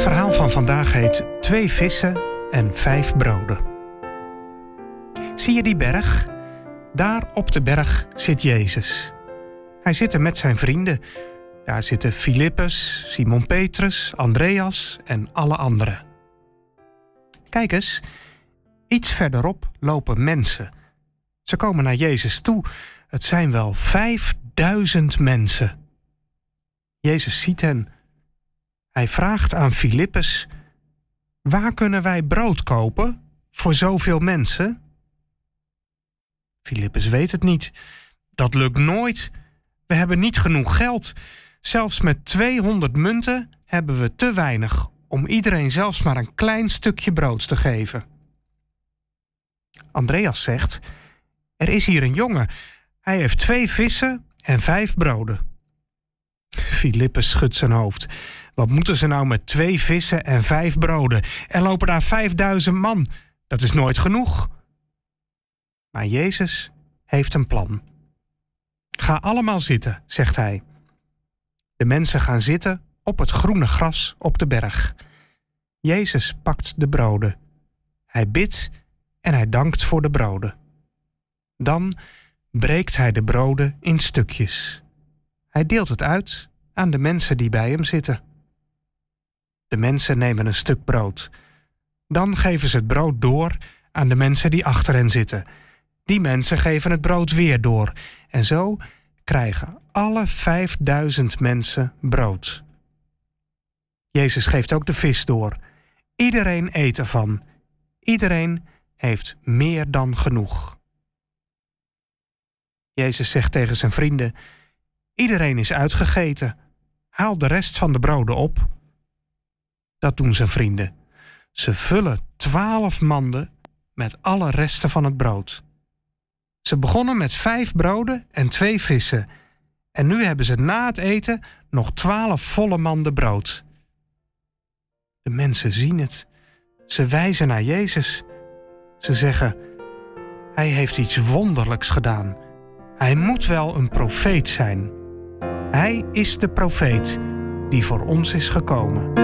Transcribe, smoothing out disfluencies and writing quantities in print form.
verhaal van vandaag heet 2 vissen en 5 broden. Zie je die berg? Daar op de berg zit Jezus. Hij zit er met zijn vrienden. Daar zitten Filippus, Simon Petrus, Andreas en alle anderen. Kijk eens, iets verderop lopen mensen. Ze komen naar Jezus toe. Het zijn wel 5000 mensen. Jezus ziet hen. Hij vraagt aan Filippus: waar kunnen wij brood kopen voor zoveel mensen? Filippus weet het niet. Dat lukt nooit. We hebben niet genoeg geld. Zelfs met 200 munten hebben we te weinig om iedereen zelfs maar een klein stukje brood te geven. Andreas zegt: er is hier een jongen. Hij heeft 2 vissen en 5 broden. Filippus schudt zijn hoofd. Wat moeten ze nou met 2 vissen en 5 broden? Er lopen daar 5000 man. Dat is nooit genoeg. Maar Jezus heeft een plan. Ga allemaal zitten, zegt hij. De mensen gaan zitten op het groene gras op de berg. Jezus pakt de broden. Hij bidt en hij dankt voor de broden. Dan breekt hij de broden in stukjes. Hij deelt het uit aan de mensen die bij hem zitten. De mensen nemen een stuk brood. Dan geven ze het brood door aan de mensen die achter hen zitten. Die mensen geven het brood weer door. En zo krijgen alle 5000 mensen brood. Jezus geeft ook de vis door. Iedereen eet ervan. Iedereen heeft meer dan genoeg. Jezus zegt tegen zijn vrienden: iedereen is uitgegeten. Haal de rest van de broden op. Dat doen zijn vrienden. Ze vullen 12 manden met alle resten van het brood. Ze begonnen met 5 broden en 2 vissen. En nu hebben ze na het eten nog 12 volle manden brood. De mensen zien het. Ze wijzen naar Jezus. Ze zeggen: hij heeft iets wonderlijks gedaan. Hij moet wel een profeet zijn. Hij is de profeet die voor ons is gekomen.